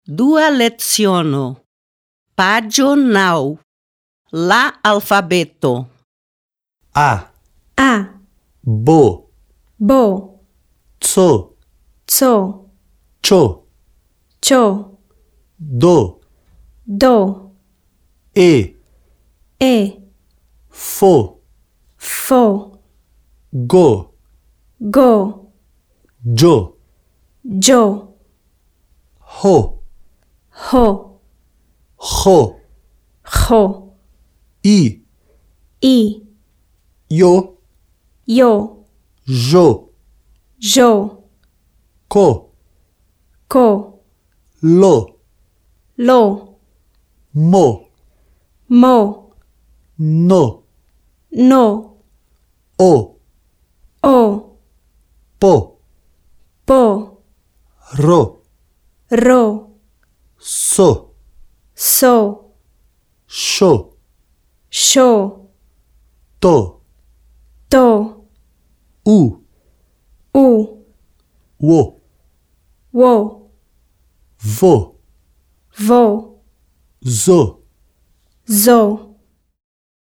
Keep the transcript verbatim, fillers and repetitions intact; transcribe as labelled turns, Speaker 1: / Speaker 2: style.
Speaker 1: Dua leciono. Paĝo naŭ. La alfabeto.
Speaker 2: A,
Speaker 3: A,
Speaker 2: B,
Speaker 3: B,
Speaker 2: C,
Speaker 3: C,
Speaker 2: Č,
Speaker 3: Č,
Speaker 2: D,
Speaker 3: D,
Speaker 2: E,
Speaker 3: E,
Speaker 2: F,
Speaker 3: F,
Speaker 2: G,
Speaker 3: G,
Speaker 2: Đ,
Speaker 3: Đ,
Speaker 2: H,
Speaker 3: H,
Speaker 2: H,
Speaker 3: H,
Speaker 2: I,
Speaker 3: I,
Speaker 2: J,
Speaker 3: J,
Speaker 2: Ž,
Speaker 3: Ž,
Speaker 2: K,
Speaker 3: K,
Speaker 2: L,
Speaker 3: L,
Speaker 2: M,
Speaker 3: M,
Speaker 2: N,
Speaker 3: N,
Speaker 2: O,
Speaker 3: O,
Speaker 2: P,
Speaker 3: P,
Speaker 2: R,
Speaker 3: R,
Speaker 2: S,
Speaker 3: S,
Speaker 2: Š,
Speaker 3: Š,
Speaker 2: T,
Speaker 3: T,
Speaker 2: U,
Speaker 3: U,
Speaker 2: W,
Speaker 3: W,
Speaker 2: V,
Speaker 3: V,
Speaker 2: Z,
Speaker 3: Z,